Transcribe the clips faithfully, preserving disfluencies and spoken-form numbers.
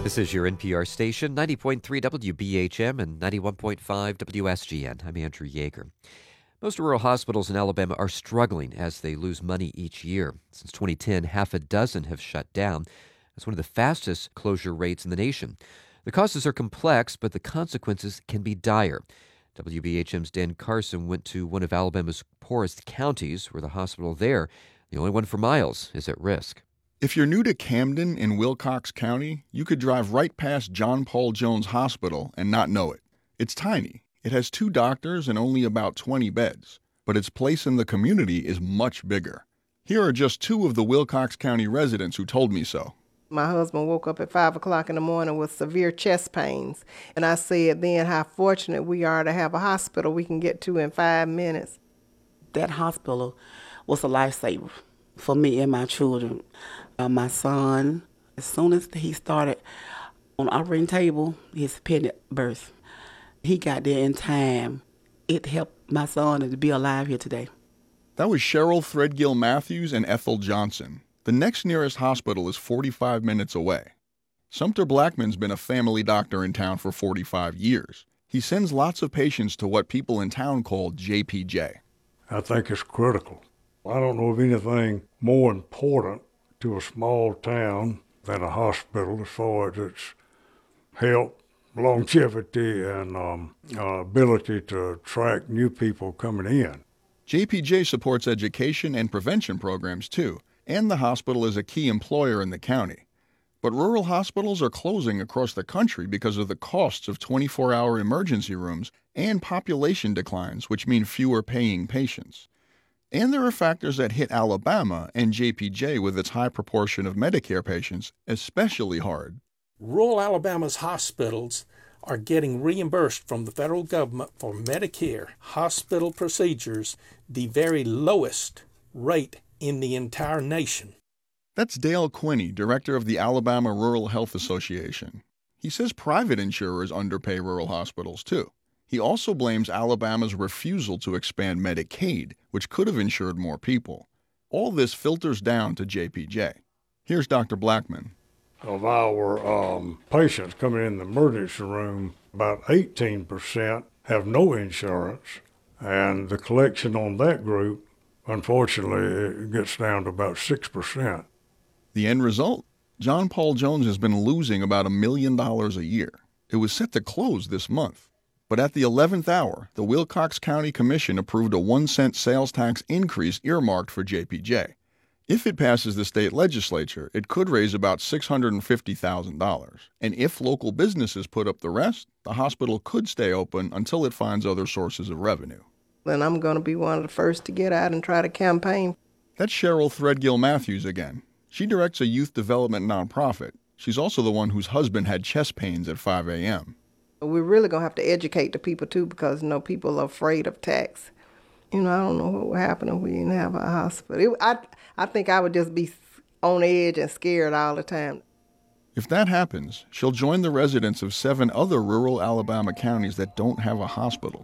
This is your N P R station, ninety point three W B H M and ninety-one point five W S G N. I'm Andrew Yeager. Most rural hospitals in Alabama are struggling as they lose money each year. Since twenty ten, half a dozen have shut down. That's one of the fastest closure rates in the nation. The causes are complex, but the consequences can be dire. W B H M's Dan Carson went to one of Alabama's poorest counties, where the hospital there, the only one for miles, is at risk. If you're new to Camden in Wilcox County, you could drive right past John Paul Jones Hospital and not know it. It's tiny. It has two doctors and only about twenty beds, but its place in the community is much bigger. Here are just two of the Wilcox County residents who told me so. My husband woke up at five o'clock in the morning with severe chest pains, and I said then how fortunate we are to have a hospital we can get to in five minutes. That hospital was a lifesaver for me and my children. Uh, my son, as soon as he started on the operating table, his appendix birth, he got there in time. It helped my son to be alive here today. That was Cheryl Threadgill Matthews and Ethel Johnson. The next nearest hospital is forty-five minutes away. Sumter Blackman's been a family doctor in town for forty-five years. He sends lots of patients to what people in town call J P J. I think it's critical. I don't know of anything more important to a small town than a hospital as far as its health, longevity, and um, uh, ability to attract new people coming in. J P J supports education and prevention programs, too, and the hospital is a key employer in the county. But rural hospitals are closing across the country because of the costs of twenty-four hour emergency rooms and population declines, which mean fewer paying patients. And there are factors that hit Alabama and J P J with its high proportion of Medicare patients especially hard. Rural Alabama's hospitals are getting reimbursed from the federal government for Medicare hospital procedures, the very lowest rate in the entire nation. That's Dale Quinney, director of the Alabama Rural Health Association. He says private insurers underpay rural hospitals, too. He also blames Alabama's refusal to expand Medicaid, which could have insured more people. All this filters down to J P J. Here's Doctor Blackman. Of our um, patients coming in the emergency room, about eighteen percent have no insurance, and the collection on that group, unfortunately, it gets down to about six percent. The end result? John Paul Jones has been losing about a million dollars a year. It was set to close this month. But at the eleventh hour, the Wilcox County Commission approved a one cent sales tax increase earmarked for J P J. If it passes the state legislature, it could raise about six hundred fifty thousand dollars. And if local businesses put up the rest, the hospital could stay open until it finds other sources of revenue. And I'm going to be one of the first to get out and try to campaign. That's Cheryl Threadgill Matthews again. She directs a youth development nonprofit. She's also the one whose husband had chest pains at five a.m. We're really going to have to educate the people, too, because, you know, people are afraid of tax. You know, I don't know what would happen if we didn't have a hospital. It, I, I think I would just be on edge and scared all the time. If that happens, she'll join the residents of seven other rural Alabama counties that don't have a hospital.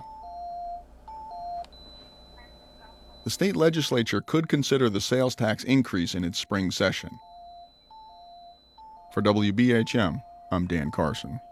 The state legislature could consider the sales tax increase in its spring session. For W B H M, I'm Dan Carson.